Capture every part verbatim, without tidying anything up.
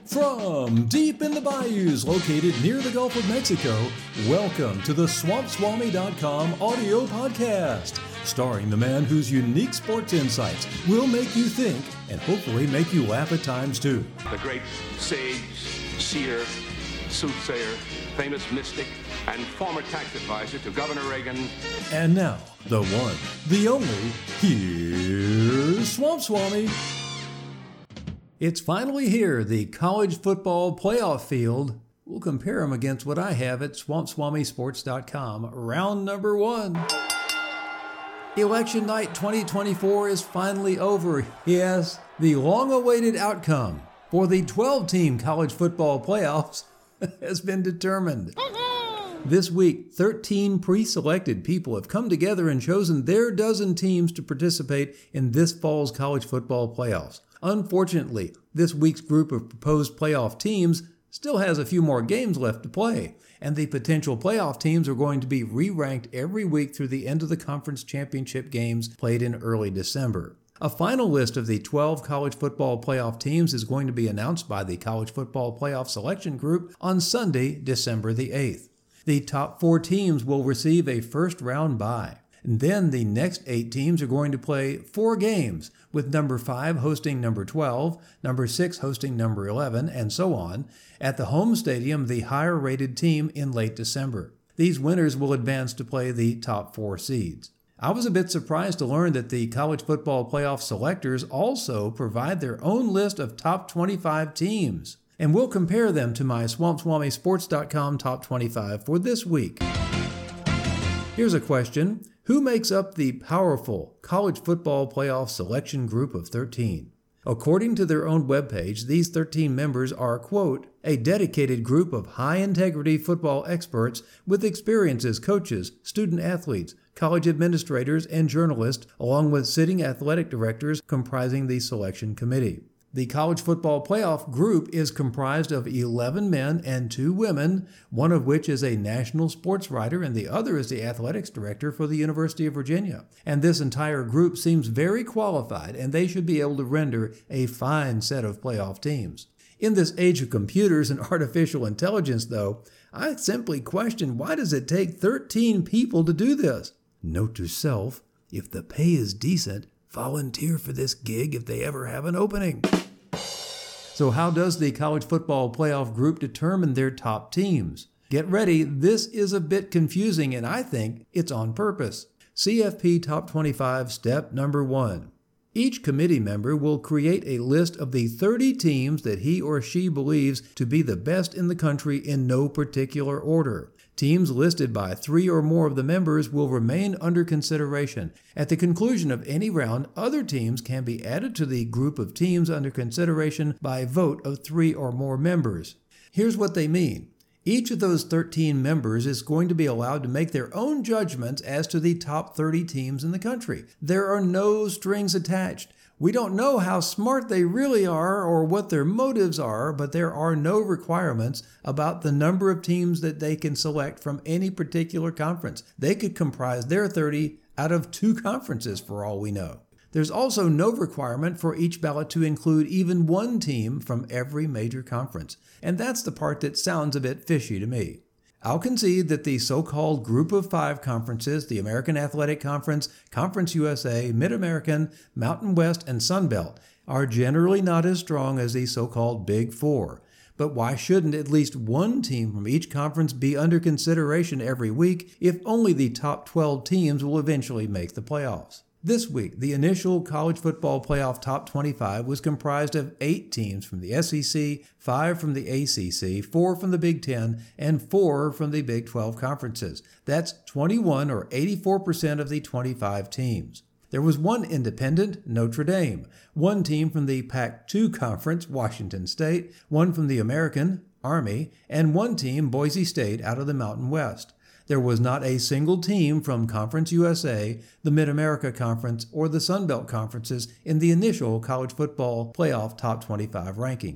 From deep in the bayous located near the Gulf of Mexico, welcome to the Swamp Swami dot com audio podcast, starring the man whose unique sports insights will make you think and hopefully make you laugh at times too. The great sage, seer, soothsayer, famous mystic, and former tax advisor to Governor Reagan. And now, the one, the only, here's Swamp Swami. It's finally here, the college football playoff field. We'll compare them against what I have at Swamp Swami Sports dot com. Round number one. Election night twenty twenty-four is finally over. Yes, the long-awaited outcome for the twelve-team college football playoffs has been determined. This week, thirteen pre-selected people have come together and chosen their dozen teams to participate in this fall's college football playoffs. Unfortunately, this week's group of proposed playoff teams still has a few more games left to play, and the potential playoff teams are going to be re-ranked every week through the end of the conference championship games played in early December. A final list of the twelve college football playoff teams is going to be announced by the College Football Playoff Selection Group on Sunday, December the eighth. The top four teams will receive a first-round bye. And then the next eight teams are going to play four games, with number five hosting number twelve, number six hosting number eleven, and so on, at the home stadium, the higher-rated team in late December. These winners will advance to play the top four seeds. I was a bit surprised to learn that the college football playoff selectors also provide their own list of top twenty-five teams, and we'll compare them to my Swamp Swami Sports dot com top twenty-five for this week. Here's a question. Who makes up the powerful college football playoff selection group of thirteen? According to their own webpage, these thirteen members are, quote, a dedicated group of high-integrity football experts with experience as coaches, student athletes, college administrators, and journalists, along with sitting athletic directors comprising the selection committee. The college football playoff group is comprised of eleven men and two women, one of which is a national sports writer and the other is the athletics director for the University of Virginia. And this entire group seems very qualified, and they should be able to render a fine set of playoff teams. In this age of computers and artificial intelligence, though, I simply question, why does it take thirteen people to do this? Note to self, if the pay is decent, volunteer for this gig if they ever have an opening. So how does the college football playoff group determine their top teams? Get ready, this is a bit confusing and I think it's on purpose. C F P Top twenty-five step number one. Each committee member will create a list of the thirty teams that he or she believes to be the best in the country in no particular order. Teams listed by three or more of the members will remain under consideration. At the conclusion of any round, other teams can be added to the group of teams under consideration by vote of three or more members. Here's what they mean. Each of those thirteen members is going to be allowed to make their own judgments as to the top thirty teams in the country. There are no strings attached. We don't know how smart they really are or what their motives are, but there are no requirements about the number of teams that they can select from any particular conference. They could comprise their thirty out of two conferences for all we know. There's also no requirement for each ballot to include even one team from every major conference, and that's the part that sounds a bit fishy to me. I'll concede that the so-called Group of Five conferences, the American Athletic Conference, Conference U S A, Mid-American, Mountain West, and Sun Belt, are generally not as strong as the so-called Big Four. But why shouldn't at least one team from each conference be under consideration every week if only the top twelve teams will eventually make the playoffs? This week, the initial college football playoff top twenty-five was comprised of eight teams from the S E C, five from the A C C, four from the Big Ten, and four from the Big twelve conferences. That's twenty-one or eighty-four percent of the twenty-five teams. There was one independent, Notre Dame, one team from the Pac two conference, Washington State, one from the American, Army, and one team, Boise State, out of the Mountain West. There was not a single team from Conference U S A, the Mid-America Conference, or the Sun Belt conferences in the initial college football playoff top twenty-five rankings.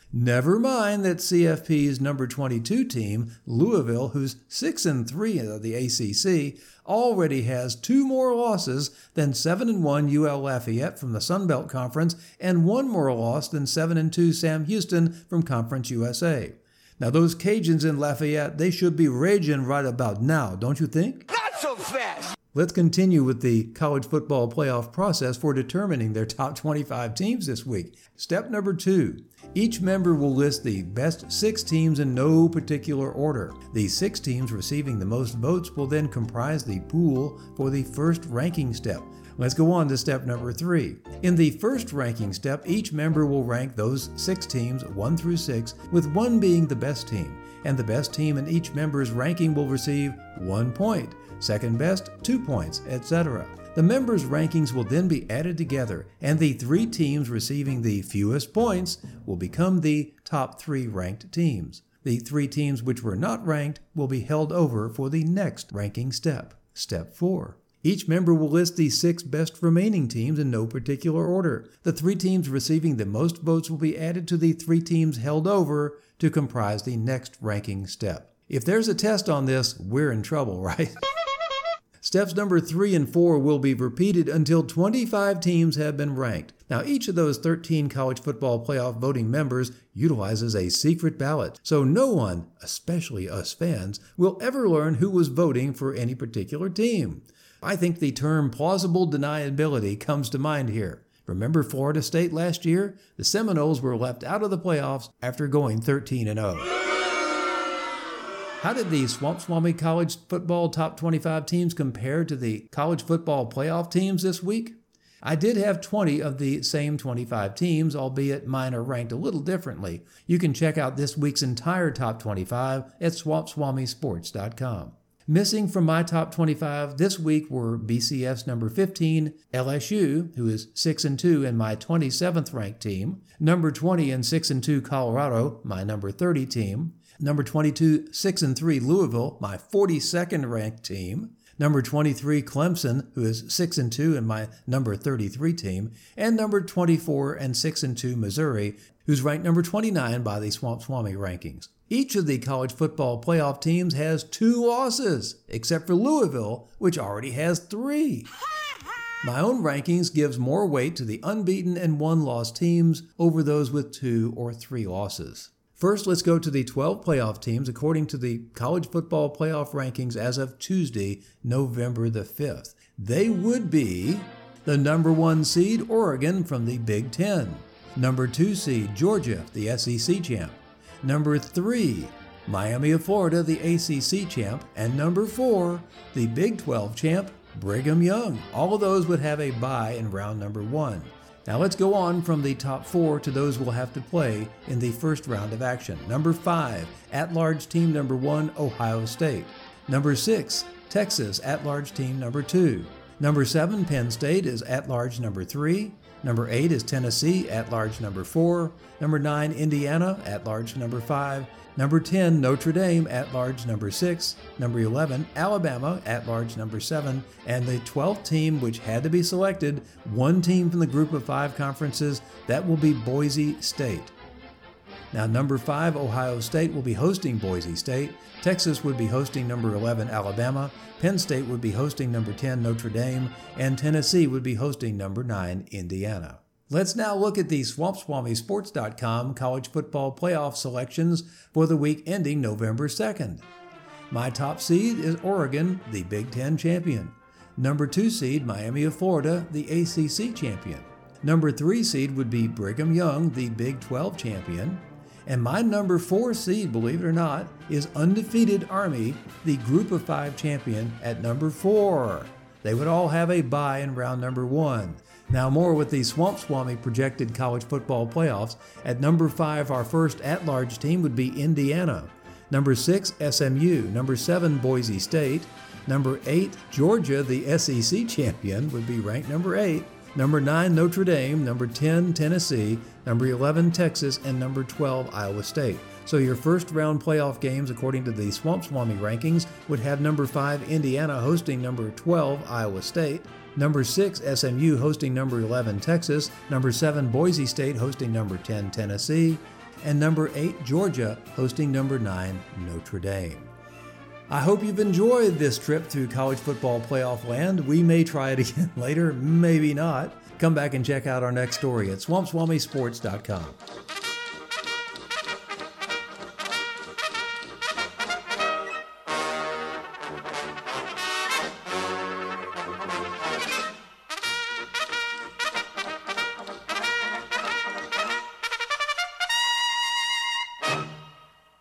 Never mind that C F P's number twenty-two team, Louisville, who's six and three of the A C C, already has two more losses than seven and one U L Lafayette from the Sun Belt Conference and one more loss than seven and two Sam Houston from Conference U S A. Now those Cajuns in Lafayette, they should be raging right about now, don't you think? Not so fast! Let's continue with the college football playoff process for determining their top twenty-five teams this week. Step number two. Each member will list the best six teams in no particular order. The six teams receiving the most votes will then comprise the pool for the first ranking step. Let's go on to step number three. In the first ranking step, each member will rank those six teams, one through six, with one being the best team, and the best team in each member's ranking will receive one point, second best, two points, et cetera. The members' rankings will then be added together, and the three teams receiving the fewest points will become the top three ranked teams. The three teams which were not ranked will be held over for the next ranking step. Step four. Each member will list the six best remaining teams in no particular order. The three teams receiving the most votes will be added to the three teams held over to comprise the next ranking step. If there's a test on this, we're in trouble, right? Steps number three and four will be repeated until twenty-five teams have been ranked. Now, each of those thirteen college football playoff voting members utilizes a secret ballot, so no one, especially us fans, will ever learn who was voting for any particular team. I think the term plausible deniability comes to mind here. Remember Florida State last year? The Seminoles were left out of the playoffs after going thirteen and oh. How did the Swamp Swami College Football Top twenty-five teams compare to the college football playoff teams this week? I did have twenty of the same twenty-five teams, albeit mine are ranked a little differently. You can check out this week's entire Top twenty-five at swamp swami sports dot com. Missing from my top twenty-five this week were B C F's number fifteen, L S U, who is six and two and my twenty-seventh ranked team, number twenty and six and two Colorado, my number thirty team, number twenty-two, six and three Louisville, my forty-second ranked team, number twenty-three Clemson, who is six and two and my number thirty-three team, and number twenty-four and six and two Missouri, who's ranked number twenty-nine by the Swamp Swami rankings. Each of the college football playoff teams has two losses, except for Louisville, which already has three. My own rankings gives more weight to the unbeaten and one-loss teams over those with two or three losses. First, let's go to the twelve playoff teams according to the college football playoff rankings as of Tuesday, November the fifth. They would be the number one seed, Oregon from the Big Ten. Number two seed, Georgia, the S E C champ. Number three, Miami of Florida, the A C C champ. And number four, the Big twelve champ, Brigham Young. All of those would have a bye in round number one. Now let's go on from the top four to those we'll have to play in the first round of action. Number five, at-large team number one, Ohio State. Number six, Texas, at-large team number two. Number seven, Penn State is at-large number three. Number eight is Tennessee, at-large number four. Number nine, Indiana, at-large number five. Number ten, Notre Dame, at-large number six. Number eleven, Alabama, at-large number seven. And the twelfth team, which had to be selected, one team from the group of five conferences, that will be Boise State. Now, number five, Ohio State will be hosting Boise State. Texas would be hosting number eleven, Alabama. Penn State would be hosting number ten, Notre Dame. And Tennessee would be hosting number nine, Indiana. Let's now look at the swamp swami sports dot com college football playoff selections for the week ending November second. My top seed is Oregon, the Big Ten champion. Number two seed, Miami of Florida, the A C C champion. Number three seed would be Brigham Young, the Big twelve champion. And my number four seed, believe it or not, is undefeated Army, the Group of Five champion at number four. They would all have a bye in round number one. Now more with the Swamp Swami projected college football playoffs. At number five, our first at-large team would be Indiana. Number six, S M U. Number seven, Boise State. Number eight, Georgia, the S E C champion, would be ranked number eight. Number nine, Notre Dame. Number ten, Tennessee. Number eleven, Texas. And number twelve, Iowa State. So your first round playoff games, according to the Swamp Swami rankings, would have number five, Indiana, hosting number twelve, Iowa State. Number six, S M U hosting number eleven, Texas. Number seven, Boise State hosting number ten, Tennessee. and number eight, Georgia, hosting number nine, Notre Dame. I hope you've enjoyed this trip to college football playoff land. We may try it again later, maybe not. Come back and check out our next story at swamp swami sports dot com.